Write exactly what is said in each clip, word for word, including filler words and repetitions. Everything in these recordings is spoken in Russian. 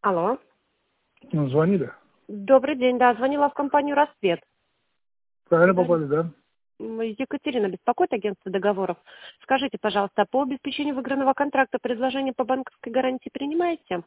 Алло. Ну, звонили. Добрый день, да, звонила в компанию «Рассвет». Правильно попали, да? М, Екатерина беспокоит, агентство договоров. Скажите, пожалуйста, по обеспечению выигранного контракта предложение по банковской гарантии принимаете?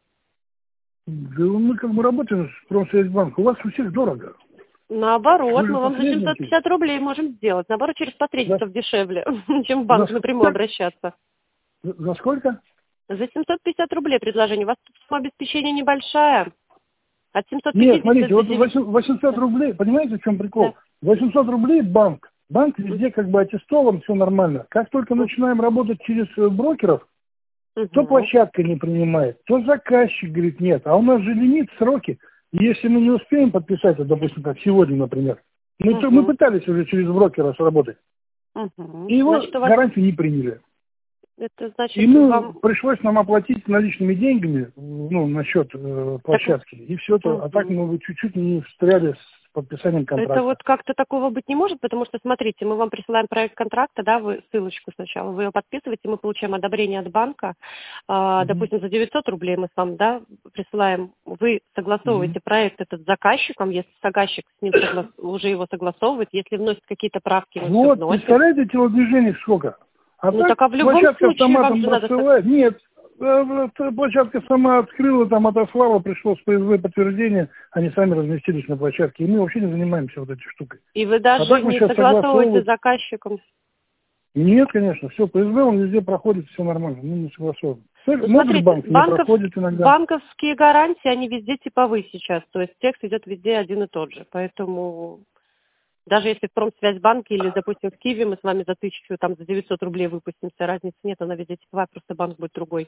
Да мы как бы работаем с Промсвязьбанком. У вас у всех дорого. Наоборот, Вы же мы вам за семьсот посредники. пятьдесят рублей можем сделать. Наоборот, через За, посредников дешевле, чем в за банк напрямую сколько? обращаться. За, за сколько? За семьсот пятьдесят рублей предложение. У вас тут сумма обеспечения небольшая. От семьсот Нет, пятидесяти смотрите, до вот девятисот. восемьсот Да. рублей, понимаете, в чем Да. прикол? восемьсот рублей банк. Банк везде как бы аттестован, все нормально. Как только начинаем работать через э, брокеров, то Угу. площадка не принимает, то заказчик говорит нет. А у нас же лимит, сроки. И если мы не успеем подписать, вот, допустим, как сегодня, например, мы, то- мы Угу. пытались уже через брокера сработать, Угу. и его Значит, у вас гарантию не приняли. это И значит мы, вам пришлось нам оплатить наличными деньгами, ну, на счет э, так. площадки, и все то. А так Мгм. мы чуть-чуть не встряли с подписанием Это контракта. вот как-то такого быть не может, потому что, смотрите, мы вам присылаем проект контракта, да, вы ссылочку сначала, вы ее подписываете, мы получаем одобрение от банка, а, Мгм. допустим, за девятьсот рублей мы с вами, да, присылаем, вы Мгм. согласовываете проект этот с заказчиком, если заказчик с ним согла- уже его согласовывает, если вносит какие-то правки, мы все Вот, вносим. представляете, телодвижений сколько? А Ну так так а в любом площадка случае вам автоматом же надо... сог- посылает. Нет, э, вот, э, площадка сама открыла, там отослала, пришло с ПСВ подтверждение, они сами разместились на площадке. И мы вообще не занимаемся вот этой штукой. И вы А даже так мы не сейчас согласовываете с согласовывать. заказчиком. Нет, конечно, все, ПСВ он везде проходит, все нормально, мы не согласовываем. Ну, смотрите, Мобильбанк не банков, проходит иногда. банковские гарантии, они везде типовые сейчас. То есть текст идет везде один и тот же. Поэтому даже если в Промсвязьбанке или, допустим, в Киеве мы с вами за тысячу, там, за девятьсот рублей выпустимся, разницы нет, она везде типовая, просто банк будет другой.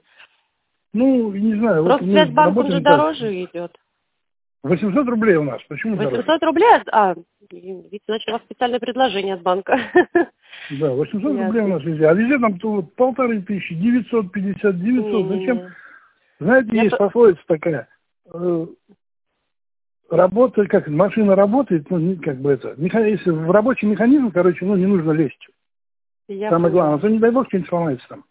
Ну, не знаю, вот мы Промсвязьбанк, он же работаем так. дороже идет. восемьсот рублей у нас, почему дороже? восемьсот рублей? А, видите, значит, у вас специальное предложение от банка. Да, восемьсот рублей у Ясно. нас везде. А везде там то вот полторы тысячи, девятьсот пятьдесят, девятьсот. Зачем? Не-не-не. Знаете, Я есть по- пословица такая. э, Работа, как машина работает, ну, не- как бы это, меха- если в рабочий механизм, короче, ну, не нужно лезть. я Самое главное, а поняла. то не дай бог что-нибудь сломается там.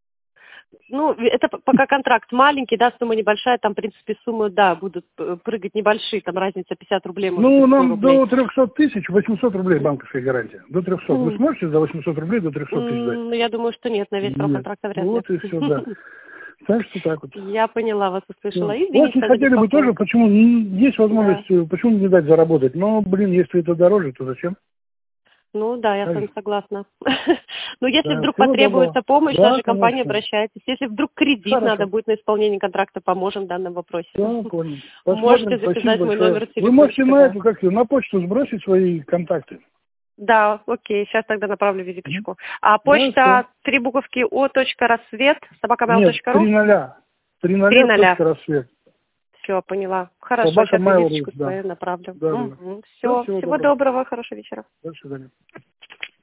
Ну, это п- пока контракт маленький, да, сумма небольшая, там, в принципе, суммы, да, будут э, прыгать небольшие, там разница пятьдесят рублей, может быть, Ну, сто нам рублей. до трехсот тысяч восемьсот рублей банковская гарантия. До трехсот. Вы М. сможете за восемьсот рублей до трехсот тысяч дать? М, Ну, я думаю, что нет, на весь срок Нет. контракта вряд ли. Вот и все, да. Так что так вот. Я поняла, вас услышала. Всё. Извините Очень за хотели бы тоже, беспокойство. почему м, есть Да. возможность, э, почему не дать заработать. Но, блин, если это дороже, то зачем? Ну, да, я с Так вами же. согласна. Но если Да, вдруг всего доброго. потребуется помощь, Да, нашей компании конечно. обращайтесь. Если вдруг кредит надо Хорошо. будет на исполнение контракта, поможем в данном вопросе. Да, понял. Можете Посмотрим. Спасибо записать мой большое. номер Вы можете телефончика, на да. эту, как ее, на почту сбросить свои контакты? Да, окей, сейчас тогда направлю Мгм. визиточку. А Да, все. почта три буковки о точка рассвет собака mail Нет, точка три ру. ноля. Три Три ноля, ноля. точка рассвет. Все, поняла. Хорошо, Собака сейчас Mail.ru, визиточку да. свою направлю. Да, да. Угу. Все, Все, всего всего доброго. доброго, хорошего вечера. До свидания.